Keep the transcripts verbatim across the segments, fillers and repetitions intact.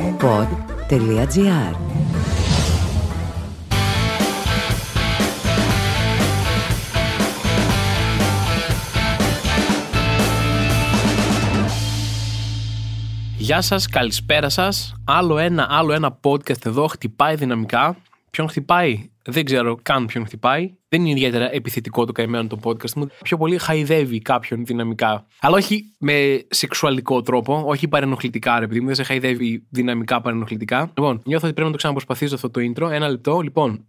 pod.gr. Γεια σας, καλησπέρα σας. Άλλο ένα, άλλο ένα podcast εδώ, χτυπάει δυναμικά. Ποιον χτυπάει, δεν ξέρω καν ποιον χτυπάει. Δεν είναι ιδιαίτερα επιθετικό το καημένο το podcast μου. Πιο πολύ χαϊδεύει κάποιον δυναμικά. Αλλά όχι με σεξουαλικό τρόπο, όχι παρενοχλητικά, ρε παιδί μου. Δεν σε χαϊδεύει δυναμικά παρενοχλητικά. Λοιπόν, νιώθω ότι πρέπει να το ξαναπροσπαθήσω αυτό το intro. Ένα λεπτό. Λοιπόν,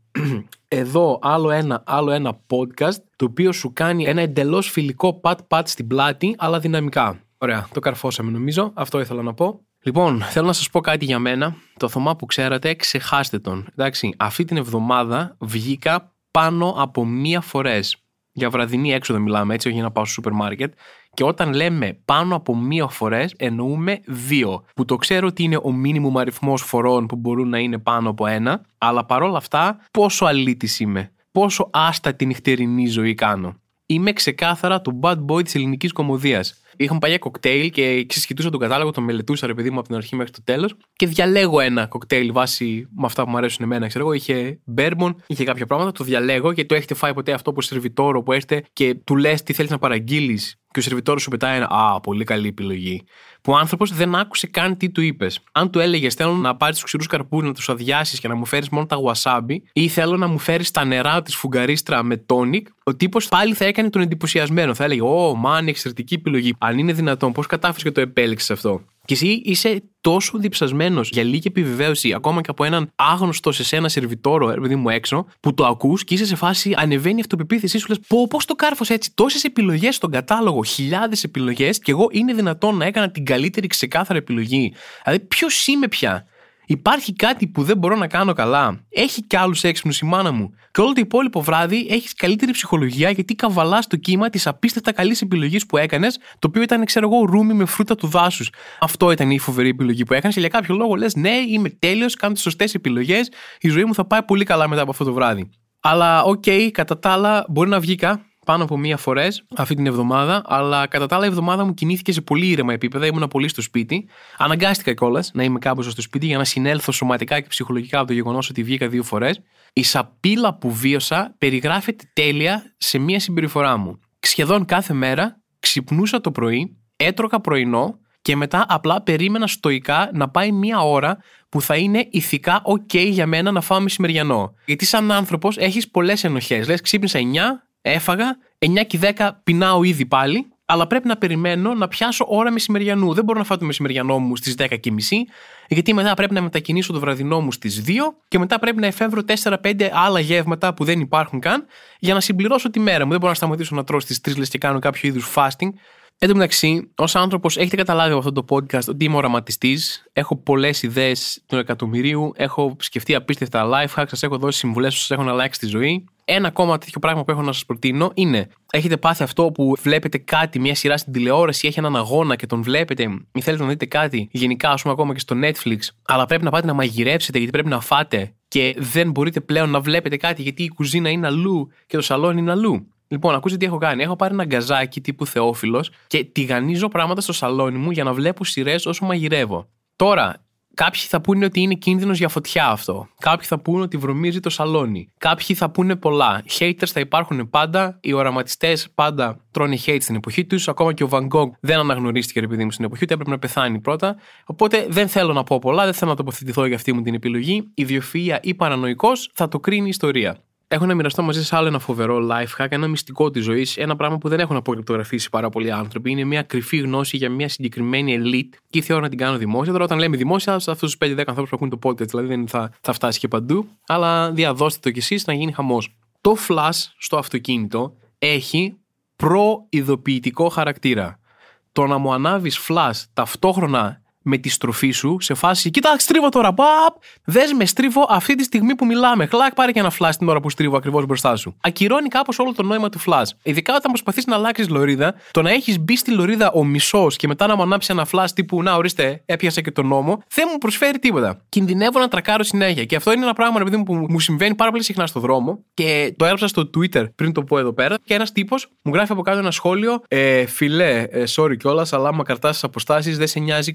εδώ άλλο ένα, άλλο ένα podcast το οποίο σου κάνει ένα εντελώς φιλικό pat-pat στην πλάτη, αλλά δυναμικά. Ωραία, το καρφώσαμε νομίζω. Αυτό ήθελα να πω. Λοιπόν, θέλω να σας πω κάτι για μένα. Το Θωμά που ξέρατε, ξεχάστε τον. Εντάξει, αυτή την εβδομάδα βγήκα πάνω από μία φορές. Για βραδινή έξοδο μιλάμε, έτσι, όχι για να πάω στο σούπερ μάρκετ. Και όταν λέμε πάνω από μία φορές, εννοούμε δύο. Που το ξέρω ότι είναι ο μίνιμουμ αριθμός φορών που μπορούν να είναι πάνω από ένα. Αλλά παρόλα αυτά, πόσο αλήτης είμαι. Πόσο άστατη νυχτερινή ζωή κάνω. Είμαι ξεκάθαρα το bad boy της ελληνικής κωμωδίας. Είχαμε πάει για κοκτέιλ και ξεσχετούσα τον κατάλογο, τον μελετούσα ρε παιδί μου από την αρχή μέχρι το τέλος. Και διαλέγω ένα κοκτέιλ βάσει με αυτά που μου αρέσουν εμένα. Ξέρω εγώ, είχε μπέρμπον, είχε κάποια πράγματα. Το διαλέγω και το έχετε φάει ποτέ αυτό που σερβιτόρο που έρχεται και του λες τι θέλεις να παραγγείλεις. Και ο σερβιτόρος σου πετάει ένα «Α, πολύ καλή επιλογή». Που ο άνθρωπος δεν άκουσε καν τι του είπες. Αν του έλεγες θέλω να πάρεις τους ξηρούς καρπούς, να τους αδειάσεις και να μου φέρεις μόνο τα wasabi, ή θέλω να μου φέρεις τα νερά της φουγγαρίστρα με τόνικ, ο τύπος πάλι θα έκανε τον εντυπωσιασμένο. Θα έλεγε «Ω, μάν, εξαιρετική επιλογή». Αν είναι δυνατόν, πώς κατάφερες και το επέλεξες αυτό. Και εσύ είσαι τόσο διψασμένος για λίγη επιβεβαίωση, ακόμα και από έναν άγνωστο σε σένα σερβιτόρο, επειδή μου έξω, που το ακούς και είσαι σε φάση, ανεβαίνει η αυτοπεποίθησή σου, λες πω, πώς το κάρφωσα έτσι, τόσες επιλογές στον κατάλογο, χιλιάδες επιλογές, και εγώ είναι δυνατόν να έκανα την καλύτερη ξεκάθαρη επιλογή. Δηλαδή, ποιος είμαι πια. Υπάρχει κάτι που δεν μπορώ να κάνω καλά. Έχει κι άλλους έξυπνους η μάνα μου. Και όλο το υπόλοιπο βράδυ έχεις καλύτερη ψυχολογία γιατί καβαλάς το κύμα της απίστευτα καλής επιλογής που έκανες, το οποίο ήταν, ξέρω εγώ, ρούμι με φρούτα του δάσους. Αυτό ήταν η φοβερή επιλογή που έκανες και για κάποιο λόγο λες ναι, είμαι τέλειος, κάνω τις σωστές επιλογές, η ζωή μου θα πάει πολύ καλά μετά από αυτό το βράδυ. Αλλά οκ, okay, κατά τα άλλα, μπορεί να βγήκα πάνω από μία φορές αυτή την εβδομάδα, αλλά κατά τα άλλα η εβδομάδα μου κινήθηκε σε πολύ ήρεμα επίπεδα. Ήμουνα πολύ στο σπίτι. Αναγκάστηκα κιόλας να είμαι κάπως στο σπίτι για να συνέλθω σωματικά και ψυχολογικά από το γεγονός ότι βγήκα δύο φορές. Η σαπίλα που βίωσα περιγράφεται τέλεια σε μία συμπεριφορά μου. Σχεδόν κάθε μέρα ξυπνούσα το πρωί, έτρωγα πρωινό και μετά απλά περίμενα στοικά να πάει μία ώρα που θα είναι ηθικά ok για μένα να φάω μεσημεριανό. Γιατί σαν άνθρωπος έχεις πολλές ενοχές. Λες, ξύπνησα εννιά. Έφαγα, εννιά και δέκα πεινάω ήδη πάλι, αλλά πρέπει να περιμένω να πιάσω ώρα μεσημεριανού. Δεν μπορώ να φάω το μεσημεριανό μου στις δέκα και μισή, γιατί μετά πρέπει να μετακινήσω το βραδινό μου στις δύο και μετά πρέπει να εφεύρω τέσσερα πέντε άλλα γεύματα που δεν υπάρχουν καν για να συμπληρώσω τη μέρα μου. Δεν μπορώ να σταματήσω να τρώω στις τρεις λες και κάνω κάποιο είδους fasting. Εν τω μεταξύ, ως άνθρωπος, έχετε καταλάβει από αυτό το podcast ότι είμαι οραματιστής. Έχω πολλές ιδέες του εκατομμυρίου. Έχω σκεφτεί απίστευτα life hacks. Σας έχω δώσει συμβουλές που σας έχουν αλλάξει τη ζωή. Ένα ακόμα τέτοιο πράγμα που έχω να σας προτείνω είναι: έχετε πάθει αυτό που βλέπετε κάτι, μια σειρά στην τηλεόραση, έχει έναν αγώνα και τον βλέπετε, ή θέλετε να δείτε κάτι, γενικά, ας πούμε, ακόμα και στο Netflix, αλλά πρέπει να πάτε να μαγειρέψετε γιατί πρέπει να φάτε και δεν μπορείτε πλέον να βλέπετε κάτι γιατί η κουζίνα είναι αλλού και το σαλόνι είναι αλλού. Λοιπόν, ακούστε τι έχω κάνει. Έχω πάρει ένα γκαζάκι τύπου Θεόφιλος και τηγανίζω πράγματα στο σαλόνι μου για να βλέπω σειρές όσο μαγειρεύω. Τώρα, κάποιοι θα πούνε ότι είναι κίνδυνος για φωτιά αυτό. Κάποιοι θα πούνε ότι βρωμίζει το σαλόνι. Κάποιοι θα πούνε πολλά. Haters θα υπάρχουν πάντα. Οι οραματιστές πάντα τρώνε hate στην εποχή τους. Ακόμα και ο Van Gogh δεν αναγνωρίστηκε, επειδή μου, στην εποχή του. Έπρεπε να πεθάνει πρώτα. Οπότε δεν θέλω να πω πολλά. Δεν θέλω να τοποθετηθώ για αυτή μου την επιλογή. Ιδιοφυΐα ή παρανοϊκός θα το κρίνει η ιστορία. Έχω να μοιραστώ μαζί σας άλλο ένα φοβερό life hack, ένα μυστικό της ζωής, ένα πράγμα που δεν έχουν αποκρυπτογραφήσει πάρα πολλοί άνθρωποι. Είναι μια κρυφή γνώση για μια συγκεκριμένη elite και θέλω να την κάνω δημόσια. Τώρα, όταν λέμε δημόσια, σε αυτούς τους πέντε δέκα ανθρώπους που ακούν το podcast, δηλαδή δεν θα, θα φτάσει και παντού, αλλά διαδώστε το κι εσείς να γίνει χαμός. Το flash στο αυτοκίνητο έχει προειδοποιητικό χαρακτήρα. Το να μου ανάβεις flash ταυτόχρονα με τη στροφή σου σε φάση «Κοίτα, στρίβω τώρα, μπαπ! Δες με, στρίβω αυτή τη στιγμή που μιλάμε. Χλάκ, πάρε και ένα flash την ώρα που στρίβω ακριβώς μπροστά σου». Ακυρώνει κάπως όλο το νόημα του flash. Ειδικά όταν προσπαθείς να αλλάξεις λωρίδα, το να έχεις μπει στη λωρίδα ο μισός και μετά να μου ανάψει ένα flash τύπου «Να, ορίστε, έπιασα και τον νόμο», δεν μου προσφέρει τίποτα. Κινδυνεύω να τρακάρω συνέχεια. Και αυτό είναι ένα πράγμα, επειδή που μου συμβαίνει πάρα πολύ συχνά στο δρόμο και το έγραψα στο Twitter πριν το πω εδώ πέρα. Και ένας τύπος μου γράφει από κάτω ένα σχόλιο «Ε, φιλέ, ε, sorry κιόλας, αλλά άμα κρατάς τις αποστάσεις δεν σε νοιάζει καθόλου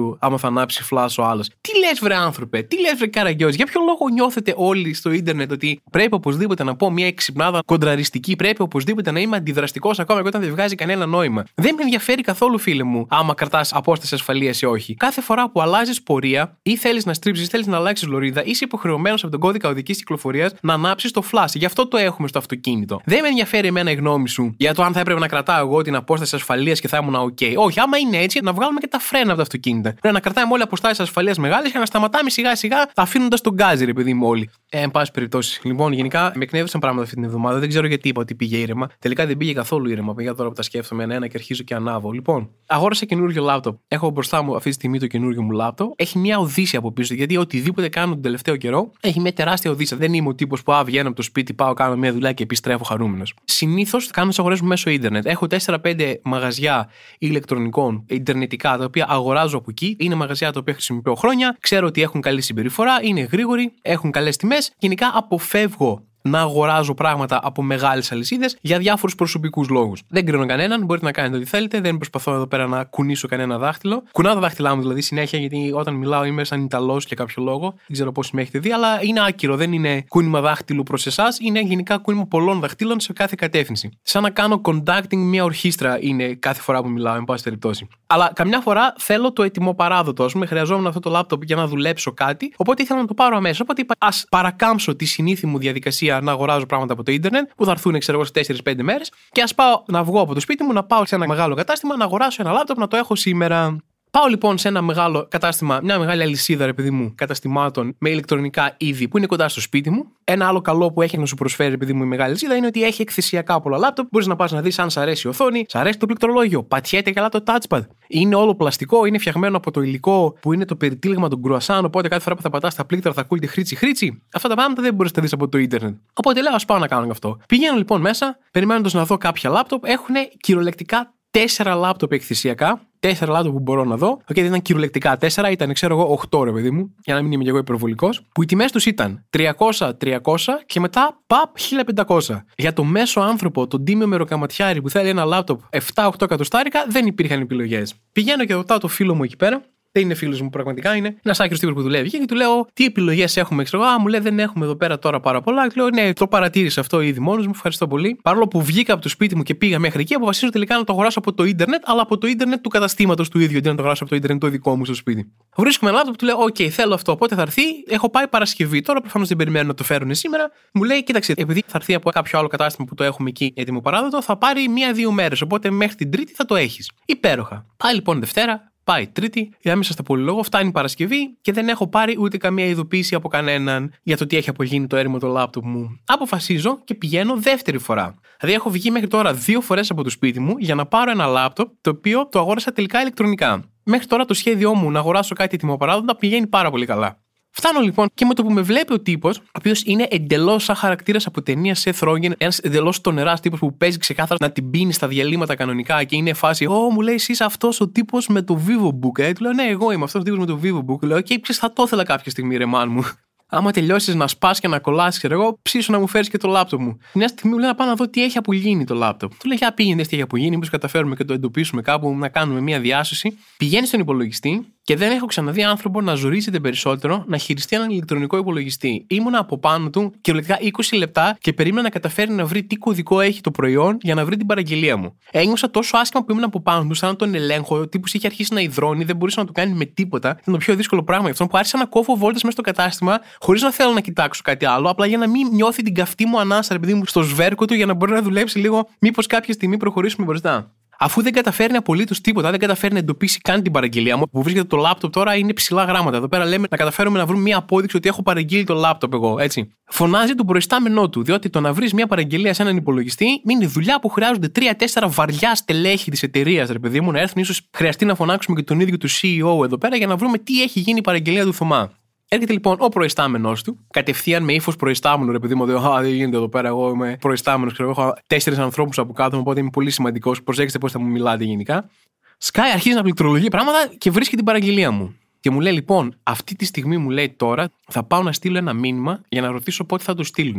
καθόλου άμα θα ανάψει flash ο άλλος. Τι λες, βρε άνθρωπε, τι λες, βρε Καραγκιόζη, για ποιο λόγο νιώθετε όλοι στο ίντερνετ ότι πρέπει οπωσδήποτε να πω μια εξυπνάδα κοντραριστική, πρέπει οπωσδήποτε να είμαι αντιδραστικός ακόμα και όταν δεν βγάζει κανένα νόημα. Δεν με ενδιαφέρει καθόλου, φίλε μου, άμα κρατάς απόσταση ασφαλείας ή όχι. Κάθε φορά που αλλάζεις πορεία ή θέλεις να στρίψεις, θέλεις να αλλάξεις λωρίδα, είσαι υποχρεωμένος από τον κώδικα οδικής κυκλοφορίας να ανάψεις το flash. Γι' αυτό το έχουμε στο αυτοκίνητο. Δεν με ενδιαφέρει εμένα η γνώμη σου για το αν θα έπρεπε να κρατάω εγώ την απόσταση ασφαλείας και θα ήμουν OK. Όχι, άμα είναι έτσι, να βγάλουμε και τα φρένα από τα αυτοκίνητα. Πρέπει να κρατάμε όλοι αποστάσεις ασφαλείας μεγάλες και να σταματάμε σιγά σιγά αφήνοντας τον γκάζι, ρε παιδί μου, όλοι. Ε, εν πάση περιπτώσει. Λοιπόν, γενικά με εκνεύρισαν πράγματα αυτή την εβδομάδα. Δεν ξέρω γιατί είπα ότι πήγε ήρεμα. Τελικά δεν πήγε καθόλου ήρεμα. Πήγα τώρα που τα σκέφτομαι ένα-ένα και αρχίζω και ανάβω. Λοιπόν, αγόρασα καινούργιο λάπτοπ. Έχω μπροστά μου αυτή τη στιγμή το καινούργιο μου λάπτοπ. Έχει μια οδύσσια από πίσω, γιατί οτιδήποτε κάνω τον τελευταίο καιρό έχει μια τεράστια οδύσσια. Δεν είμαι ο τύπος που βγαίνω από το σπίτι, πάω, κάνω μια δουλειά και επιστρέφω χαρούμενος. Συνήθως κάνω τις αγορές μου μέσω ίντερνετ. Έχω τέσσερα πέντε μαγαζιά ηλεκτρονικών, ιντερνετικά, τα οποία αγοράζω από εκεί. Είναι μαγαζιά τα οποία χρησιμοποιώ χρόνια. Ξέρω ότι έχουν καλή συμπεριφορά, είναι γρήγοροι, έχουν καλές τιμές. Γενικά αποφεύγω να αγοράζω πράγματα από μεγάλες αλυσίδες για διάφορους προσωπικούς λόγους. Δεν κρίνω κανέναν, μπορείτε να κάνετε ό,τι θέλετε, δεν προσπαθώ εδώ πέρα να κουνήσω κανένα δάχτυλο. Κουνάω τα δάχτυλά μου δηλαδή συνέχεια, γιατί όταν μιλάω είμαι σαν Ιταλός για κάποιο λόγο. Δεν ξέρω πώς με έχετε δει, αλλά είναι άκυρο. Δεν είναι κούνημα δάχτυλου προς εσάς, είναι γενικά κούνημα πολλών δαχτύλων σε κάθε κατεύθυνση. Σαν να κάνω conducting μια ορχήστρα είναι κάθε φορά που μιλάω, εν πάση περιπτώσει. Αλλά καμιά φορά θέλω το έτοιμο παράδοτο. Ας πούμε, χρειαζόμουν αυτό το λάπτοπ για να δουλέψω κάτι, οπότε ήθελα να το πάρω αμέσως. Οπότε είπα, ας παρακάμψω τη συνήθη μου διαδικασία να αγοράζω πράγματα από το ίντερνετ, που θα έρθουν, ξέρω εγώ, σε τέσσερις πέντε μέρες, και ας πάω να βγω από το σπίτι μου, να πάω σε ένα μεγάλο κατάστημα, να αγοράσω ένα λάπτοπ, να το έχω σήμερα. Πάω λοιπόν σε ένα μεγάλο κατάστημα, μια μεγάλη αλυσίδα, ρε παιδί μου, καταστημάτων με ηλεκτρονικά είδη που είναι κοντά στο σπίτι μου. Ένα άλλο καλό που έχει να σου προσφέρει, ρε παιδί μου, η μεγάλη αλυσίδα είναι ότι έχει εκθεσιακά πολλά λάπτοπ. Μπορείς να πας να δεις αν σ' αρέσει η οθόνη, σ' αρέσει το πληκτρολόγιο, πατιέται καλά το touchpad. Είναι όλο πλαστικό, είναι φτιαγμένο από το υλικό που είναι το περιτύλιγμα των κρουασάν. Οπότε κάθε φορά που θα πατάς τα πλήκτρα θα ακούγεται χρήτσι χρήτσι. Αυτά τα πράγματα δεν μπορείς να τα δεις από το ίντερνετ. Οπότε λέω, ας πάω να κάνω αυτό. Πηγαίνω λοιπόν μέσα, περιμένοντας να δω κάποια λάπτοπ. Έχουν κυριολεκτικά τέσσερα λάπτοπ εκθεσιακά. Τέσσερα λάπτοπ που μπορώ να δω. Okay, δεν ήταν κυριολεκτικά τέσσερα, ήταν, ξέρω εγώ, οκτώ, ρε παιδί μου, για να μην είμαι και εγώ υπερβολικός. Που οι τιμές τους ήταν τριακόσια τριακόσια και μετά παπ χίλια πεντακόσια. Για το μέσο άνθρωπο, τον τίμιο μεροκαματιάρη που θέλει ένα λάπτοπ επτά οκτώ εκατοστάρικα, δεν υπήρχαν επιλογές. Πηγαίνω και ρωτάω το φίλο μου εκεί πέρα. Δεν είναι φίλος μου, πραγματικά είναι ένας άκυρος τύπος που δουλεύει. Και του λέω, τι επιλογές έχουμε, ξέρω. Α, μου λέει, δεν έχουμε εδώ πέρα τώρα πάρα πολλά. Και λέω, ναι, το παρατήρησα αυτό ήδη μόνος μου, ευχαριστώ πολύ. Παρόλο που βγήκα από το σπίτι μου και πήγα μέχρι εκεί, αποφασίζω τελικά να το αγοράσω από το ίντερνετ, αλλά από το ίντερνετ του καταστήματος του ίδιου, αντί να το αγοράσω από το ίντερνετ το δικό μου στο σπίτι. Βρίσκουμε ένα λάπτοπ, του λέω, OK, θέλω αυτό. Πότε θα έρθει, έχω πάει Παρασκευή. Τώρα προφανώς δεν περιμένω να το φέρουν σήμερα. Μου λέει, κοίταξε, επειδή θα έρθει από κάποιο άλλο κατάστημα που το έχουμε εκεί έτοιμο παράδοτο, θα πάρει μία-δύο μέρες. Οπότε μέχρι την Τρίτη θα το έχεις. Υπέροχα. Πάει λοιπόν Δευτέρα. Πάει Τρίτη, για μέσα στα πολυλόγο, φτάνει Παρασκευή και δεν έχω πάρει ούτε καμία ειδοποίηση από κανέναν για το τι έχει απογίνει το έρημο το λάπτοπ μου. Αποφασίζω και πηγαίνω δεύτερη φορά. Δηλαδή, έχω βγει μέχρι τώρα δύο φορές από το σπίτι μου για να πάρω ένα λάπτοπ το οποίο το αγόρασα τελικά ηλεκτρονικά. Μέχρι τώρα το σχέδιό μου να αγοράσω κάτι έτοιμο πηγαίνει πάρα πολύ καλά. Φτάνω λοιπόν και με το που με βλέπει ο τύπος, ο οποίος είναι εντελώς σαν χαρακτήρας από ταινία Seth Rogen, ένας εντελώς τονεράς τύπος που παίζει ξεκάθαρα να την πίνει στα διαλύματα κανονικά και είναι φάση, Ω, μου λέει, εσύ είσαι αυτός ο τύπος με το VivoBook. Ε, του λέω, ναι, εγώ είμαι αυτός ο τύπος με το VivoBook. Λέω, και okay, θα το ήθελα κάποια στιγμή, ρε μάν μου. Άμα τελειώσεις να σπάς και να κολλάς, ξέρω εγώ, ψήσου να μου φέρεις και το λάπτοπ μου. Μια στιγμή μου λέει να πάω να δω τι έχει απογίνει το λάπτοπ. Του λέει, για πήγαινε, τι έχει απογίνει, μήπως καταφέρουμε και το εντοπίσουμε κάπου, να κάνουμε μια διάσωση. Πηγαίνει στον υπολογιστή και δεν έχω ξαναδεί άνθρωπο να ζορίζεται περισσότερο να χειριστεί έναν ηλεκτρονικό υπολογιστή. Ήμουνα από πάνω του κυριολεκτικά είκοσι λεπτά και περίμενα να καταφέρει να βρει τι κωδικό έχει το προϊόν για να βρει την παραγγελία μου. Ένιωσα τόσο άσχημα που ήμουν από πάνω του, σαν να τον ελέγχω. Ο τύπος είχε αρχίσει να υδρώνει, δεν μπορούσε να το κάνει με τίποτα. Ήταν το πιο δύσκολο πράγμα για αυτόν που άρχισα να κόβω βόλτες μέσα στο κατάστημα, χωρίς να θέλω να κοιτάξω κάτι άλλο, απλά για να μην νιώθει την καυτή μου ανάσα, επειδή μου στο σβέρκο του, για να μπορεί να δουλέψει λίγο, μήπως κάποια στιγμή προχωρήσουμε μπροστά. Αφού δεν καταφέρνει απολύτως τίποτα, δεν καταφέρνει να εντοπίσει καν την παραγγελία μου, που βρίσκεται το λάπτοπ τώρα είναι ψηλά γράμματα. Εδώ πέρα λέμε να καταφέρουμε να βρούμε μια απόδειξη ότι έχω παραγγείλει το λάπτοπ εγώ, έτσι. Φωνάζει τον προϊστάμενό του, διότι το να βρει μια παραγγελία σε έναν υπολογιστή είναι δουλειά που χρειάζονται τρία τέσσερα βαριά στελέχη της εταιρείας, ρε παιδί μου, να έρθουν, ίσως χρειαστεί να φωνάξουμε και τον ίδιο του σι ι ο εδώ πέρα για να βρούμε τι έχει γίνει η παραγγελία του Θωμά. Έρχεται λοιπόν ο προϊστάμενος του, κατευθείαν με ύφος προϊστάμενου, ρε παιδί μου, ότι δεν γίνεται εδώ πέρα. Εγώ είμαι προϊστάμενος, ξέρω, έχω τέσσερις ανθρώπους από κάτω μου, οπότε είμαι πολύ σημαντικός. Προσέξτε πώς θα μου μιλάτε γενικά. Σκάει, αρχίζει να πληκτρολογεί πράγματα και βρίσκει την παραγγελία μου. Και μου λέει λοιπόν, αυτή τη στιγμή μου λέει τώρα, θα πάω να στείλω ένα μήνυμα για να ρωτήσω πότε θα το στείλουνε.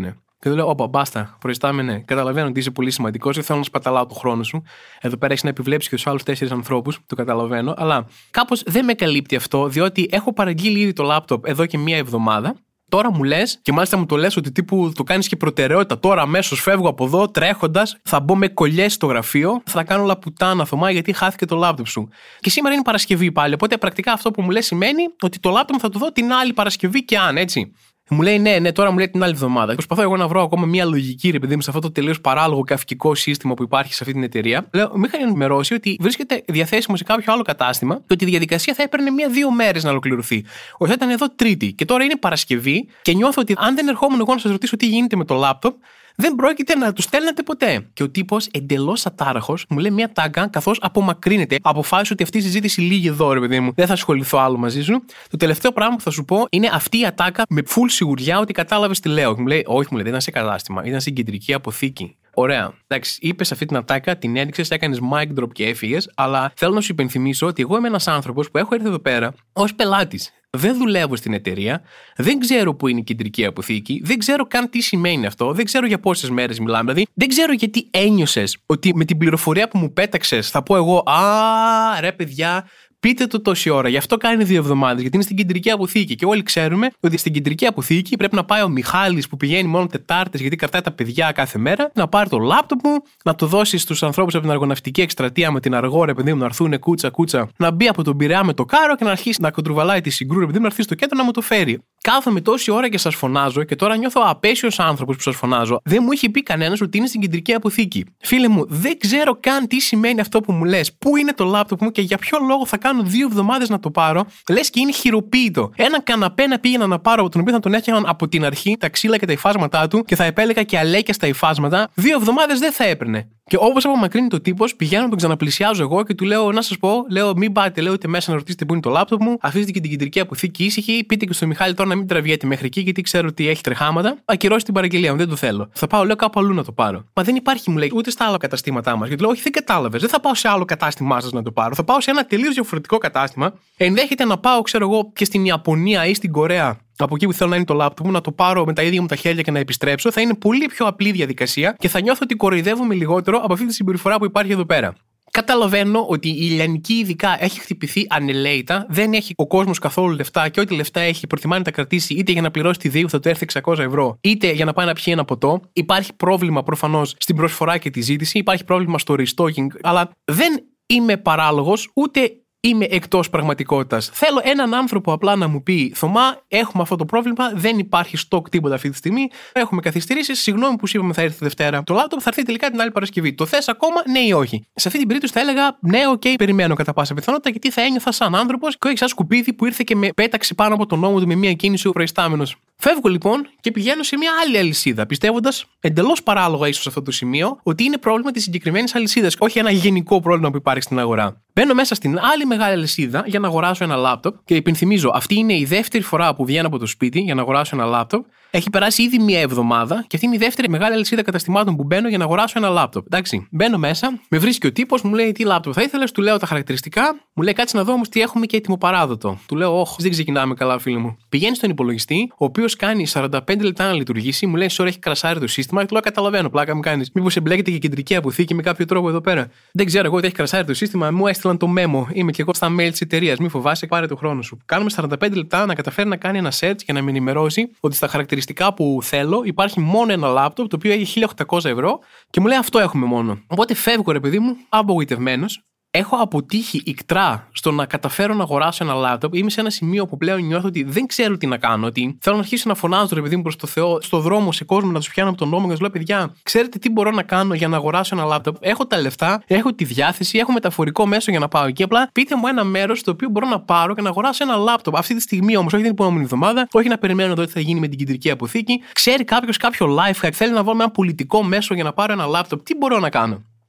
Και του λέω: Όπα, μπάστα, προϊστάμενε. Καταλαβαίνω ότι είσαι πολύ σημαντικό και θέλω να σπαταλάω το χρόνο σου. Εδώ πέρα έχει να επιβλέψει και του άλλου τέσσερις ανθρώπους, το καταλαβαίνω. Αλλά κάπως δεν με καλύπτει αυτό, διότι έχω παραγγείλει ήδη το λάπτοπ εδώ και μία εβδομάδα. Τώρα μου λες, και μάλιστα μου το λες ότι τύπου το κάνεις και προτεραιότητα. Τώρα αμέσως φεύγω από εδώ, τρέχοντας, θα μπω με κολλιές στο γραφείο, θα κάνω όλα πουτάνα Θωμά γιατί χάθηκε το λάπτοπ σου. Και σήμερα είναι Παρασκευή πάλι. Οπότε πρακτικά αυτό που μου λες σημαίνει ότι το λάπτοπ θα το δω την άλλη Παρασκευή και αν, έτσι. Μου λέει ναι, ναι, τώρα μου λέει την άλλη εβδομάδα. Προσπαθώ εγώ να βρω ακόμα μια λογική, ρε παιδί μου, σε αυτό το τελείως παράλογο καυκικό σύστημα που υπάρχει σε αυτή την εταιρεία. Λέω, με είχαν ενημερώσει ότι βρίσκεται διαθέσιμο σε κάποιο άλλο κατάστημα και ότι η διαδικασία θα έπαιρνε μία-δύο μέρες να ολοκληρωθεί. Όχι, θα ήταν εδώ Τρίτη και τώρα είναι Παρασκευή και νιώθω ότι αν δεν ερχόμουν εγώ να σας ρωτήσω τι γίνεται με το λάπτοπ, δεν πρόκειται να του στέλνετε ποτέ. Και ο τύπος, εντελώς ατάραχος, μου λέει μια τάγκα, καθώς απομακρύνεται. Αποφάσισε ότι αυτή η συζήτηση λύγει εδώ, ρε παιδί μου. Δεν θα ασχοληθώ άλλο μαζί σου. Το τελευταίο πράγμα που θα σου πω είναι αυτή η ατάκα με full σιγουριά ότι κατάλαβες τι λέω. Και μου λέει, όχι, μου λέει, δεν ήταν σε κατάστημα, ήταν στην κεντρική αποθήκη. Ωραία. Εντάξει, είπες αυτή την ατάκα, την έδειξες, έκανες mic drop και έφυγες, αλλά θέλω να σου υπενθυμίσω ότι εγώ είμαι ένας άνθρωπος που έχω έρθει εδώ πέρα ως πελάτης. Δεν δουλεύω στην εταιρεία, δεν ξέρω πού είναι η κεντρική αποθήκη, δεν ξέρω καν τι σημαίνει αυτό, δεν ξέρω για πόσες μέρες μιλάμε. Δηλαδή, δεν ξέρω γιατί ένιωσες ότι με την πληροφορία που μου πέταξες θα πω εγώ, α, ρε παιδιά. Πείτε το τόση ώρα. Γι' αυτό κάνει δύο εβδομάδες. Γιατί είναι στην κεντρική αποθήκη. Και όλοι ξέρουμε ότι στην κεντρική αποθήκη πρέπει να πάει ο Μιχάλης που πηγαίνει μόνο Τετάρτες, γιατί κρατάει τα παιδιά κάθε μέρα, να πάρει το λάπτοπ μου, να το δώσει στους ανθρώπους από την αργοναυτική εκστρατεία με την αργό, ρε παιδί μου, να έρθουν κούτσα-κούτσα, να μπει από τον Πειραιά με το κάρο και να αρχίσει να κοντρουβαλάει τη συγκρού, ρε παιδί μου, να έρθει στο κέντρο να μου το φέρει. Κάθομαι τόση ώρα και σας φωνάζω και τώρα νιώθω απέσιος άνθρωπος που σας φωνάζω. Δεν μου είχε πει κανένας ότι είναι στην κεντρική αποθήκη. Φίλε μου, δεν ξέρω καν τι σημαίνει αυτό που μου λες. Πού είναι το λάπτοπ μου και για ποιο λόγο θα κάνω δύο εβδομάδες να το πάρω. Λες και είναι χειροποίητο. Ένα καναπέ να πήγαινα να πάρω, τον οποίο θα τον έφτιαχναν από την αρχή, τα ξύλα και τα υφάσματά του και θα επέλεγα και αλέκια στα υφάσματα. Δύο εβδομάδες δεν θα έπαιρνε. Και όπως απομακρύνει το τύπος, πηγαίνω να τον ξαναπλησιάζω εγώ και του λέω: Να σας πω, λέω, μην πάτε, λέω, ούτε μέσα να ρωτήσετε πού είναι το λάπτοπ μου. Αφήστε και την κεντρική αποθήκη ήσυχη. Πείτε και στο Μιχάλη τώρα να μην τραβιέται μέχρι εκεί, γιατί ξέρω ότι έχει τρεχάματα. Ακυρώσει την παραγγελία μου, δεν το θέλω. Θα πάω, λέω, κάπου αλλού να το πάρω. Μα δεν υπάρχει, μου λέει, ούτε στα άλλα καταστήματά μας. Γιατί λέω: Όχι, δεν κατάλαβες. Δεν θα πάω σε άλλο κατάστημά σας να το πάρω. Θα πάω σε ένα τελείως διαφορετικό κατάστημα. Ενδέχεται να πάω, ξέρω εγώ, και στην Ιαπωνία ή στην Κορέα. Από εκεί που θέλω να είναι το λάπτοπ μου, να το πάρω με τα ίδια μου τα χέρια και να επιστρέψω, θα είναι πολύ πιο απλή διαδικασία και θα νιώθω ότι κοροϊδεύομαι λιγότερο από αυτή τη συμπεριφορά που υπάρχει εδώ πέρα. Καταλαβαίνω ότι η Ηλιανική ειδικά έχει χτυπηθεί ανελαίητα, δεν έχει ο κόσμος καθόλου λεφτά και ό,τι λεφτά έχει προτιμά να τα κρατήσει είτε για να πληρώσει τη ΔΕΗ που θα του έρθει εξακόσια ευρώ, είτε για να πάει να πιει ένα ποτό. Υπάρχει πρόβλημα προφανώς στην προσφορά και τη ζήτηση, υπάρχει πρόβλημα στο restocking, αλλά δεν είμαι παράλογος ούτε είμαι εκτός πραγματικότητας. Θέλω έναν άνθρωπο απλά να μου πει: Θωμά, έχουμε αυτό το πρόβλημα, δεν υπάρχει stock τίποτα αυτή τη στιγμή, έχουμε καθυστερήσεις. Συγγνώμη που σου είπαμε θα έρθει Δευτέρα. Το λάπτοπ θα έρθει τελικά την άλλη Παρασκευή. Το θες ακόμα, ναι ή όχι? Σε αυτή την περίπτωση θα έλεγα: Ναι, οκ, okay, περιμένω κατά πάσα πιθανότητα, γιατί θα ένιωθα σαν άνθρωπος και όχι σαν σκουπίδι που ήρθε και με πέταξε πάνω από τον νόμο του με μία κίνηση ο προϊστάμενος. Φεύγω λοιπόν και πηγαίνω σε μια άλλη αλυσίδα, πιστεύοντας εντελώς παράλογα ίσως σε αυτό το σημείο ότι είναι πρόβλημα της συγκεκριμένης αλυσίδας, όχι ένα γενικό πρόβλημα που υπάρχει στην αγορά. Μπαίνω μέσα στην άλλη μεγάλη αλυσίδα για να αγοράσω ένα λάπτοπ και υπενθυμίζω, αυτή είναι η δεύτερη φορά που βγαίνω από το σπίτι για να αγοράσω ένα λάπτοπ. Έχει περάσει ήδη μία εβδομάδα και αυτή είναι η δεύτερη μεγάλη αλυσίδα καταστημάτων που μπαίνω για να αγοράσω ένα λάπτοπ. Εντάξει, μπαίνω μέσα, με βρίσκει ο τύπος, μου λέει: Τι λάπτοπ θα ήθελες, του λέω τα χαρακτηριστικά, μου λέει: Κάτσε να δω όμως τι έχουμε και έτοιμο παράδοτο. Του λέω: Όχι, δεν ξεκινάμε καλά, φίλε μου. Πηγαίνει στον υπολογιστή, ο οποίος κάνει σαράντα πέντε λεπτά να λειτουργήσει, μου λέει: Σωρά, έχει κρασάρει το σύστημα. Και του λέω: Καταλαβαίνω, πλάκα μου κάνει. Μήπως εμπλέκεται και η κεντρική αποθήκη με κάποιο τρόπο εδώ πέρα? Δεν ξέρω εγώ ότι έχει κρασάρει το σύστημα, μου έστειλαν το memo. Είμαι και εγώ στα mail της εταιρείας. Μη φοβάσαι, πάρε το χρόνο σου. Κάνουμε σαράντα πέντε λεπτά να καταφέρει να κάνει ένα search και να με ενημερώσει ότι στα χαρακτηριστικά που θέλω υπάρχει μόνο ένα λάπτοπ το οποίο έχει χίλια οκτακόσια ευρώ και μου λέει: Αυτό έχουμε μόνο. Οπότε φεύγω, ρε παιδί μου, απογοητευμένος. Έχω αποτύχει ικτρά στο να καταφέρω να αγοράσω ένα λάπτοπ. Είμαι σε ένα σημείο που πλέον νιώθω ότι δεν ξέρω τι να κάνω. Ότι θέλω να αρχίσω να φωνάζω, ρε παιδί μου, προς το Θεό, στο δρόμο, σε κόσμο, να του πιάνω από τον νόμο και να του λέω: Παιδιά, ξέρετε τι μπορώ να κάνω για να αγοράσω ένα λάπτοπ? Έχω τα λεφτά, έχω τη διάθεση, έχω μεταφορικό μέσο για να πάω εκεί. Απλά πείτε μου ένα μέρος στο οποίο μπορώ να πάρω και να αγοράσω ένα λάπτοπ. Αυτή τη στιγμή όμως, όχι την επόμενη εβδομάδα, όχι να περιμένω εδώ τι θα γίνει με την κεντρική αποθήκη. Ξέρει κάποιο κάποιο life hack, θέλει να βάλω ένα πολιτικό μέσο για να πάρω ένα λάπτοπ. Τι μπορώ να κάνω?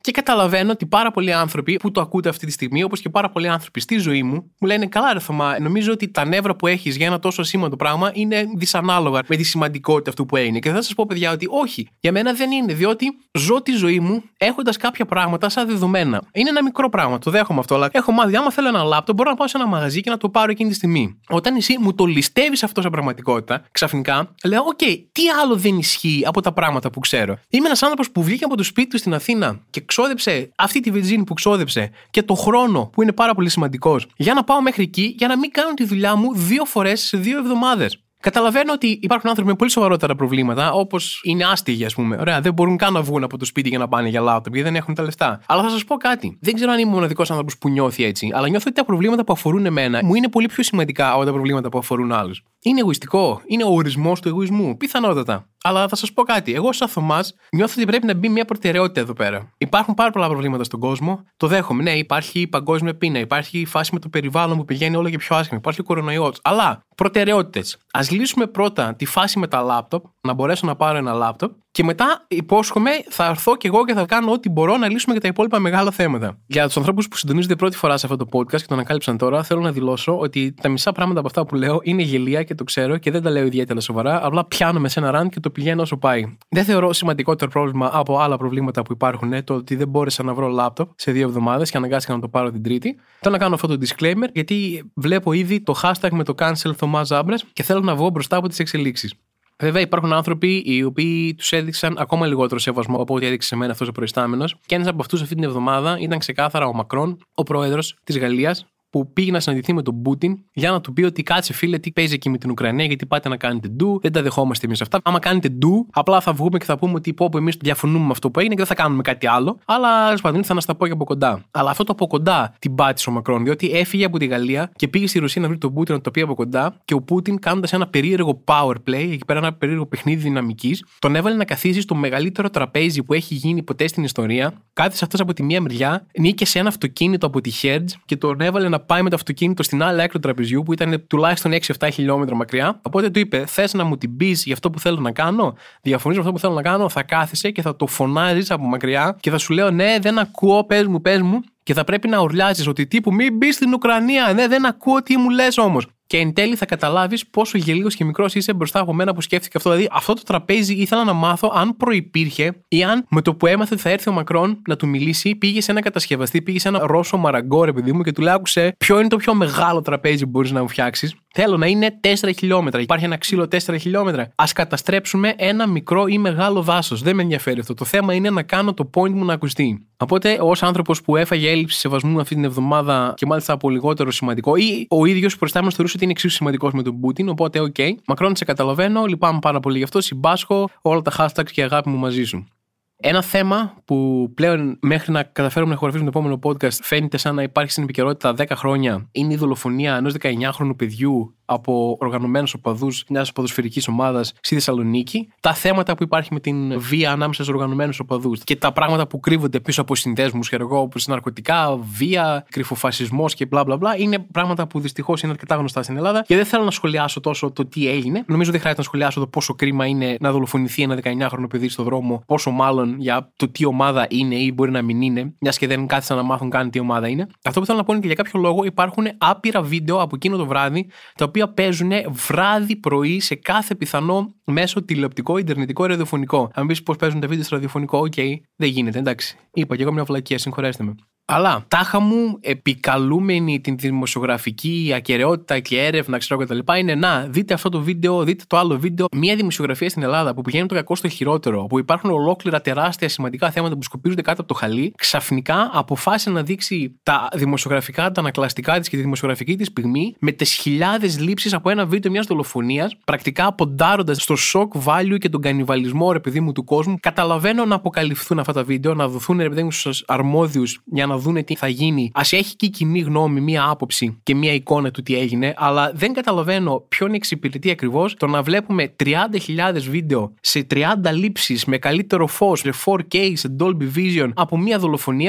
Και καταλαβαίνω ότι πάρα πολλοί άνθρωποι που το ακούτε αυτή τη στιγμή, όπως και πάρα πολλοί άνθρωποι στη ζωή μου, μου λένε: καλά, ρε Θωμά, νομίζω ότι τα νεύρα που έχεις για ένα τόσο ασήμαντο πράγμα είναι δυσανάλογα με τη σημαντικότητα αυτού που έγινε. Και θα σας πω, παιδιά, ότι όχι. Για μένα δεν είναι, διότι ζω τη ζωή μου έχοντας κάποια πράγματα σαν δεδομένα. Είναι ένα μικρό πράγμα, το δέχομαι αυτό, αλλά έχω μάθει, άμα θέλω ένα λάπτοπ, μπορώ να πάω σε ένα μαγαζί και να το πάρω εκείνη τη στιγμή. Όταν εσύ μου το ληστεύεις αυτό σε πραγματικότητα, ξαφνικά λέω: οκ, okay, τι άλλο δεν ισχύει από τα πράγματα που ξέρω. Είμαι ένας άνθρωπος που βγήκε από το σπίτι του στην Αθήνα και ξόδεψε αυτή τη βενζίνη που ξόδεψε και το χρόνο που είναι πάρα πολύ σημαντικός για να πάω μέχρι εκεί, για να μην κάνω τη δουλειά μου δύο φορές σε δύο εβδομάδες. Καταλαβαίνω ότι υπάρχουν άνθρωποι με πολύ σοβαρότερα προβλήματα, όπως είναι άστιγοι, ας πούμε. Ωραία, δεν μπορούν καν να βγουν από το σπίτι για να πάνε για λάπτοπ, γιατί δεν έχουν τα λεφτά. Αλλά θα σας πω κάτι. Δεν ξέρω αν είμαι ο μοναδικός άνθρωπος που νιώθει έτσι, αλλά νιώθω ότι τα προβλήματα που αφορούν εμένα μου είναι πολύ πιο σημαντικά από τα προβλήματα που αφορούν άλλους. Είναι εγωιστικό. Είναι ο ορισμός του εγωισμού. Πιθανότατα. Αλλά θα σας πω κάτι. Εγώ, σαν Θωμάς, νιώθω ότι πρέπει να μπει μια προτεραιότητα εδώ πέρα. Υπάρχουν πάρα πολλά προβλήματα στον κόσμο. Το δέχομαι. Ναι, υπάρχει η παγκόσμια πείνα. Υπάρχει η φάση με το περιβάλλον που πηγαίνει όλο και πιο άσχημη. Υπάρχει ο κορονοϊός. Αλλά προτεραιότητες. Ας λύσουμε πρώτα τη φάση με τα λάπτοπ, να μπορέσω να πάρω ένα λάπτοπ. Και μετά, υπόσχομαι, θα έρθω και εγώ και θα κάνω ό,τι μπορώ να λύσουμε και τα υπόλοιπα μεγάλα θέματα. Για τους ανθρώπους που συντονίζονται πρώτη φορά σε αυτό το podcast και το ανακάλυψαν τώρα, θέλω να δηλώσω ότι τα μισά πράγματα από αυτά που λέω είναι γελία και το ξέρω και δεν τα λέω ιδιαίτερα σοβαρά. Απλά πιάνομαι σε ένα rant και το πηγαίνω όσο πάει. Δεν θεωρώ σημαντικότερο πρόβλημα από άλλα προβλήματα που υπάρχουν το ότι δεν μπόρεσα να βρω λάπτοπ σε δύο εβδομάδες και αναγκάστηκα να το πάρω την Τρίτη. Θέλω να κάνω αυτό το disclaimer γιατί βλέπω ήδη το hashtag με το cancel Θωμάς Ζάμπρας και θέλω να βγω μπροστά από τις εξελίξεις. Βέβαια, υπάρχουν άνθρωποι οι οποίοι τους έδειξαν ακόμα λιγότερο σεβασμό από ό,τι έδειξε σε μένα αυτός ο προϊστάμενος. Και ένας από αυτούς αυτή την εβδομάδα ήταν ξεκάθαρα ο Μακρόν, ο πρόεδρος της Γαλλίας, που πήγε να συναντηθεί με τον Πούτιν για να του πει ότι κάτσε φίλε, τι παίζει εκεί με την Ουκρανία, γιατί πάτε να κάνετε ντου, δεν τα δεχόμαστε εμείς αυτά. Άμα κάνετε ντου, απλά θα βγούμε και θα πούμε ότι πω, εμείς διαφωνούμε με αυτό που έγινε και δεν θα κάνουμε κάτι άλλο. Αλλά σπαθούν θα να στα πω και από κοντά. Αλλά αυτό το από κοντά την πάτησε ο Μακρόν, διότι έφυγε από τη Γαλλία και πήγε στη Ρωσία να βρει τον Πούτιν να το πει από κοντά και ο Πούτιν, κάνοντας ένα περίεργο power play, εκεί πέρα ένα περίεργο παιχνίδι δυναμικής, τον έβαλε να καθίσει στο μεγαλύτερο τραπέζι που έχει γίνει ποτέ στην ιστορία. Κάθισε αυτό από τη μία μεριά, νίκησε ένα αυτοκίνητο από τη Hertz και τον έβαλε να πάει με το αυτοκίνητο στην άλλη άκρη του τραπεζιού που ήταν τουλάχιστον έξι εφτά χιλιόμετρα μακριά. Οπότε του είπε: θες να μου την πεις για αυτό που θέλω να κάνω, διαφωνείς με αυτό που θέλω να κάνω, θα κάθεσαι και θα το φωνάζεις από μακριά και θα σου λέω: ναι, δεν ακούω, πες μου, πες μου. Και θα πρέπει να ουρλιάζεις ότι τύπου μην μπει στην Ουκρανία. Ναι, δεν ακούω τι μου λες όμως. Και εν τέλει θα καταλάβεις πόσο γελίος και μικρός είσαι μπροστά από μένα που σκέφτηκα αυτό. Δηλαδή, αυτό το τραπέζι ήθελα να μάθω αν προϋπήρχε ή αν με το που έμαθε ότι θα έρθει ο Μακρόν να του μιλήσει, πήγε σε ένα κατασκευαστή, πήγε σε ένα Ρώσο μαραγκό, ρε παιδί μου, και του λέει: άκουσε, ποιο είναι το πιο μεγάλο τραπέζι που μπορείς να μου φτιάξεις. Θέλω να είναι τέσσερα χιλιόμετρα. Υπάρχει ένα ξύλο τέσσερα χιλιόμετρα. Ας καταστρέψουμε ένα μικρό ή μεγάλο δάσος. Δεν με ενδιαφέρει αυτό. Το θέμα είναι να κάνω το point μου να ακουστεί. Οπότε, ως άνθρωπος που έφαγε έλλειψη σεβασμού αυτή την εβδομάδα και μάλιστα από λιγότερο σημαντικό, ή ο ίδιος προϊστάμενος θεωρούσε ότι είναι εξίσου σημαντικός με τον Πούτιν. Οπότε, οκ. Okay. Μακρόν, σε καταλαβαίνω, λυπάμαι πάρα πολύ γι' αυτό. Συμπάσχω όλα τα hashtags και αγάπη μου μαζί σου. Ένα θέμα που πλέον μέχρι να καταφέρουμε να ηχογραφήσουμε το επόμενο podcast φαίνεται σαν να υπάρχει στην επικαιρότητα δέκα χρόνια είναι η δολοφονία ενός δεκαεννιάχρονου παιδιού από οργανωμένους οπαδούς μιας ποδοσφαιρικής ομάδας στη Θεσσαλονίκη. Τα θέματα που υπάρχει με την βία ανάμεσα στους οργανωμένους οπαδούς και τα πράγματα που κρύβονται πίσω από συνδέσμους, όπως ναρκωτικά, βία, κρυφοφασισμός και μπλα μπλα μπλα είναι πράγματα που δυστυχώς είναι αρκετά γνωστά στην Ελλάδα. Και δεν θέλω να σχολιάσω τόσο το τι έγινε. Νομίζω δεν χρειάζεται να σχολιάσω το πόσο κρίμα είναι να δολοφονηθεί ένα δεκαεννιάχρονο παιδί στο δρόμο, πόσο μάλλον για το τι ομάδα είναι ή μπορεί να μην είναι, μια και δεν κάθισαν να μάθουν καν τι ομάδα είναι. Αυτό που θέλω να πω είναι και για κάποιο λόγο υπάρχουν άπειρα βίντεο από εκείνο το βράδυ, τα οποία παίζουν βράδυ πρωί σε κάθε πιθανό μέσο τηλεοπτικό, ιντερνετικό, ραδιοφωνικό. Αν πει πώς παίζουν τα βίντεο στο ραδιοφωνικό, οκ, okay, δεν γίνεται, εντάξει. Είπα και εγώ μια βλακία, συγχωρέστε με. Αλλά τάχα μου, επικαλούμενη την δημοσιογραφική ακεραιότητα και έρευνα, ξέρω κτλ., είναι να δείτε αυτό το βίντεο, δείτε το άλλο βίντεο. Μια δημοσιογραφία στην Ελλάδα που πηγαίνει το κακό στο χειρότερο, που υπάρχουν ολόκληρα τεράστια σημαντικά θέματα που σκουπίζονται κάτω από το χαλί, ξαφνικά αποφάσισε να δείξει τα δημοσιογραφικά, τα ανακλαστικά της και τη δημοσιογραφική της πυγμή με τις χιλιάδες λήψεις από ένα βίντεο μιας δολοφονίας, πρακτικά ποντάροντας στο shock value και τον κανιβαλισμό, ρε παιδί μου, του κόσμου. Καταλαβαίνω να αποκαλυφθούν αυτά τα βίντεο, να δοθούν, ρε παιδί μου, στους αρμόδιους για να να δούνε τι θα γίνει. Ας έχει και η κοινή γνώμη μία άποψη και μία εικόνα του τι έγινε, αλλά δεν καταλαβαίνω ποιον εξυπηρετεί ακριβώς το να βλέπουμε τριάντα χιλιάδες βίντεο σε τριάντα λήψεις με καλύτερο φως, σε φορ κέι, σε Dolby Vision από μία δολοφονία.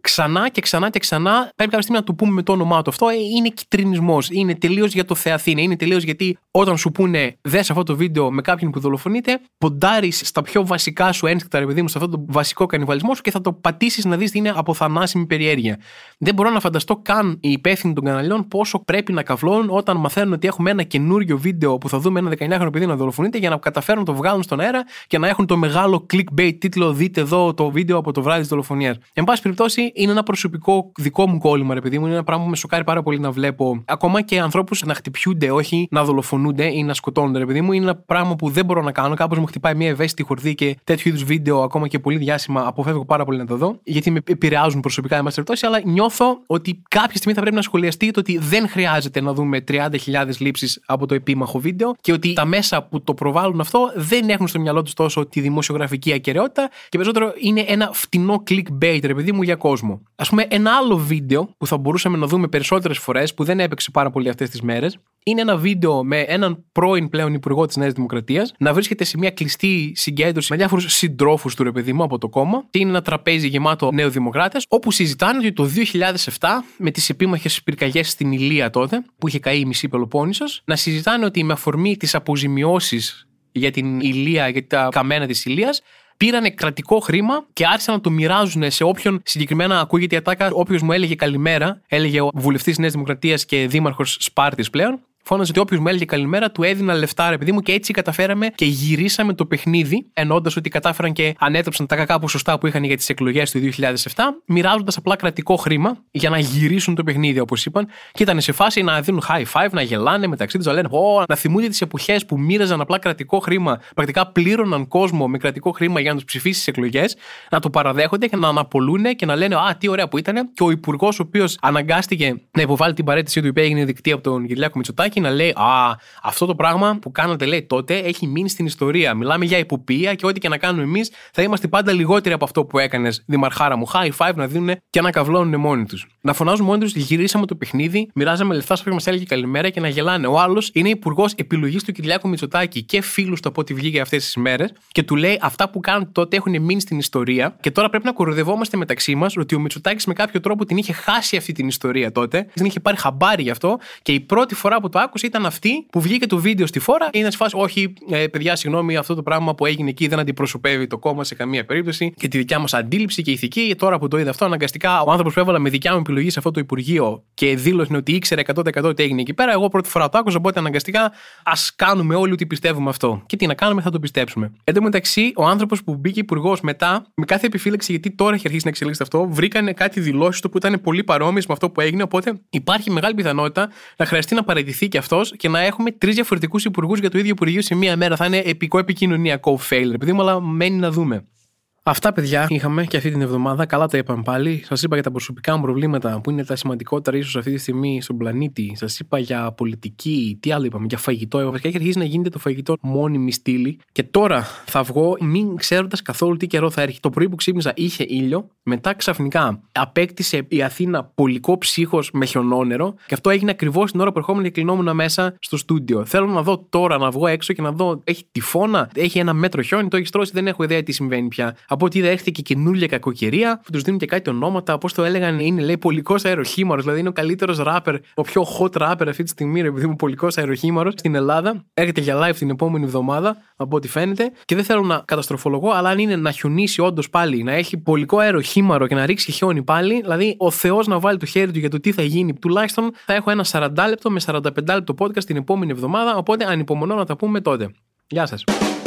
ξανά και ξανά και ξανά πρέπει κάποια στιγμή να του πούμε με το όνομά του. Αυτό είναι κυτρινισμός. Είναι τελείως για το Θεαθήνε. Είναι τελείως γιατί όταν σου πούνε δες αυτό το βίντεο με κάποιον που δολοφονείται, ποντάρεις στα πιο βασικά σου ένστικτα, ρε παιδί μου, σε αυτό το βασικό κανιβαλισμό σου και θα το πατήσεις να δεις τι είναι από θανάσιμη περιέργεια. Δεν μπορώ να φανταστώ καν οι υπεύθυνοι των καναλιών πόσο πρέπει να καυλώνουν όταν μαθαίνουν ότι έχουμε ένα καινούριο βίντεο που θα δούμε ένα δεκαεννιάχρονο παιδί να δολοφονείται για να καταφέρουν να το βγάλουν στον αέρα και να έχουν το μεγάλο clickbait τίτλο «Δείτε εδώ το βίντεο από το βράδυ της δολοφονίας». Εν πάση περιπτώσει, είναι ένα προσωπικό δικό μου κόλλημα, ρε παιδί μου. Είναι ένα πράγμα που με σοκάρει πάρα πολύ να βλέπω ακόμα και ανθρώπους να χτυπιούνται, όχι να δολοφονούνται ή να σκοτώνονται, ρε παιδί μου. Είναι ένα πράγμα που δεν μπορώ να κάνω. Κάπως μου χτυπάει μια ευαίσθητη χορδή και τέτοιου είδους βίντεο, ακόμα και πολύ διάσημα, αποφεύγω πάρα πολύ να τα δω, γιατί με επηρεάζουν προσωπικά, εν πάση περιπτώσει, αλλά νιώθω ότι κάποια στιγμή θα πρέπει να σχολιαστεί το ότι δεν χρειάζεται να δούμε τριάντα χιλιάδες λήψεις από το επίμαχο βίντεο και ότι τα μέσα που το προβάλλουν αυτό δεν έχουν στο μυαλό τους τόσο τη δημοσιογραφική ακεραιότητα και περισσότερο είναι ένα φτηνό clickbait, ρε παιδί μου, για κόσμο. Ας πούμε, ένα άλλο βίντεο που θα μπορούσαμε να δούμε περισσότερες φορές, που δεν έπαιξε πάρα πολύ αυτές τις μέρες, είναι ένα βίντεο με έναν πρώην πλέον υπουργό της Νέας Δημοκρατίας να βρίσκεται σε μια κλειστή συγκέντρωση με διάφορους συντρόφους του, ρε παιδί μου, από το κόμμα. Και είναι ένα τραπέζι γεμάτο νεοδημοκράτες, όπου συζητάνε ότι το δύο χιλιάδες επτά, με τις επίμαχες πυρκαγιές στην Ηλία τότε, που είχε καεί η μισή Πελοπόννησος, να συζητάνε ότι με αφορμή τις αποζημιώσεις για την Ηλία, για τα καμένα της Ηλίας, πήρανε κρατικό χρήμα και άρχισαν να το μοιράζουν σε όποιον συγκεκριμένα ακούγεται η ατάκα. Όποιος μου έλεγε καλημέρα, έλεγε ο βουλευτής της Νέας Δημοκρατίας και δήμαρχος Σπάρτης πλέον. Φώναζε ότι όποιος μου έλεγε καλημέρα, του έδινα λεφτά, ρε παιδί μου, και έτσι καταφέραμε και γυρίσαμε το παιχνίδι, εννοώντας ότι κατάφεραν και ανέτρεψαν τα κακά ποσοστά που είχαν για τις εκλογές του δύο χιλιάδες επτά, μοιράζοντας απλά κρατικό χρήμα για να γυρίσουν το παιχνίδι, όπως είπαν. Και ήταν σε φάση να δίνουν high five, να γελάνε μεταξύ τους, να λένε, Ω, να θυμούνται τις εποχές που μοίραζαν απλά κρατικό χρήμα, πρακτικά πλήρωναν κόσμο με κρατικό χρήμα για να τους ψηφίσει στις εκλογές, να το παραδέχονται και να αναπολούν και να λένε, Α, τι ωραία που ήταν. Και ο υπουργός, ο οποίος αναγκάστηκε να υποβάλει την παρέτησή του, η οποία έγινε δεκτή από τον Κυριάκο Μητσοτάκη, να λέει Α, αυτό το πράγμα που κάνατε, λέει, τότε έχει μείνει στην ιστορία. Μιλάμε για υποποιία και ό,τι και να κάνουμε εμείς θα είμαστε πάντα λιγότεροι από αυτό που έκανες, δημαρχάρα μου. High five να δίνουν και να καυλώνουν μόνοι τους. Να φωνάζουν μόνοι τους, γυρίσαμε το παιχνίδι, μοιράζαμε λεφτά σε όποιον μας έλεγε καλημέρα και να γελάνε. Ο άλλος είναι υπουργός επιλογής του Κυριάκου Μητσοτάκη και φίλους του από ό,τι βγήκε αυτές τις μέρες και του λέει αυτά που κάνετε τότε έχουν μείνει στην ιστορία και τώρα πρέπει να κοροϊδευόμαστε μεταξύ μας ότι ο Μητσοτάκης με κάποιο τρόπο την είχε χάσει αυτή την ιστορία τότε. Δεν είχε πάρει χαμπάρι γι' αυτό και η πρώτη φορά που το άκουσε ήταν αυτή που βγήκε το βίντεο στη φόρα. Είναι σε φάση, όχι, ε, παιδιά, συγγνώμη, αυτό το πράγμα που έγινε εκεί δεν αντιπροσωπεύει το κόμμα σε καμία περίπτωση και τη δικιά μας αντίληψη και ηθική. Τώρα που το είδα αυτό, αναγκαστικά ο άνθρωπος που έβαλα με δικιά μου επιλογή σε αυτό το Υπουργείο και δήλωσε ότι ήξερε εκατό τοις εκατό τι έγινε εκεί πέρα, εγώ πρώτη φορά το άκουσα. Οπότε αναγκαστικά ας κάνουμε όλοι ότι πιστεύουμε αυτό. Και τι να κάνουμε, θα το πιστέψουμε. Εν τω μεταξύ, ο άνθρωπος που μπήκε υπουργός μετά, με κάθε επιφύλαξη, γιατί τώρα έχει αρχίσει να εξελίσσεται αυτό, βρήκανε κάτι δηλώσεις του που ήταν πολύ παρόμοιες με αυτό που έγινε. Οπότε υπάρχει μεγάλη πιθανότητα να χρειαστεί να παραιτηθεί και αυτός και να έχουμε τρεις διαφορετικούς υπουργούς για το ίδιο Υπουργείο σε μία μέρα. Θα είναι επικό επικοινωνιακό fail, επειδή μου, αλλά μένει να δούμε. Αυτά, παιδιά, είχαμε και αυτή την εβδομάδα. Καλά τα είπαμε πάλι. Σας είπα για τα προσωπικά μου προβλήματα που είναι τα σημαντικότερα ίσως αυτή τη στιγμή στον πλανήτη. Σας είπα για πολιτική. Τι άλλο είπαμε, για φαγητό. Βασικά έχει αρχίσει να γίνεται το φαγητό μόνιμη στήλη. Και τώρα θα βγω, μην ξέροντας καθόλου τι καιρό θα έρχεται. Το πρωί που ξύπνησα είχε ήλιο. Μετά ξαφνικά απέκτησε η Αθήνα πολικό ψύχος με χιονόνερο. Και αυτό έγινε ακριβώς την ώρα που ερχόμουν και κλεινόμουν μέσα στο στούντιο. Θέλω να δω τώρα, να βγω έξω και να δω. Έχει τυφώνα, έχει ένα μέτρο χιόνι, το έχει τρώσει, δεν έχω ιδέα τι συμβαίνει πια. Από ό,τι είδα, έρχεται και καινούργια κακοκαιρία που τους δίνουν και κάτι ονόματα. Πώς το έλεγαν, είναι, λέει, πολικός αεροχήμαρος. Δηλαδή είναι ο καλύτερος ράπερ, ο πιο hot rapper αυτή τη στιγμή, επειδή είμαι πολικός αεροχήμαρος στην Ελλάδα. Έρχεται για live την επόμενη εβδομάδα, από ό,τι φαίνεται. Και δεν θέλω να καταστροφολογώ, αλλά αν είναι να χιονίσει όντως πάλι, να έχει πολικό αεροχήμαρο και να ρίξει χιόνι πάλι, δηλαδή ο Θεός να βάλει το χέρι του για το τι θα γίνει, τουλάχιστον θα έχω ένα σαράντα λεπτό με σαράντα πέντε λεπτό podcast την επόμενη εβδομάδα. Οπότε ανυπομονώ να τα πούμε τότε. Γεια σας.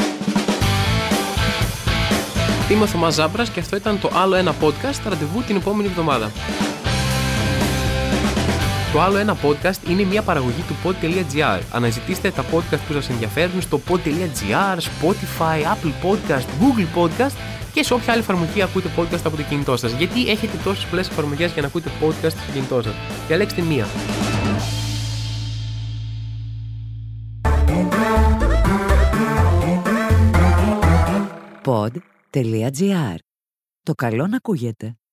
Είμαι ο Θωμάς Ζάμπρας και αυτό ήταν το άλλο ένα podcast, ραντεβού την επόμενη εβδομάδα. Το άλλο ένα podcast είναι μια παραγωγή του pod.gr. Αναζητήστε τα podcast που σας ενδιαφέρουν στο pod.gr, Spotify, Apple Podcast, Google Podcast και σε όποια άλλη εφαρμογή ακούτε podcast από το κινητό σας. Γιατί έχετε τόσες πολλές εφαρμογές για να ακούτε podcast στο κινητό σας? Διαλέξτε μία. pod.gr. Το καλό να ακούγεται.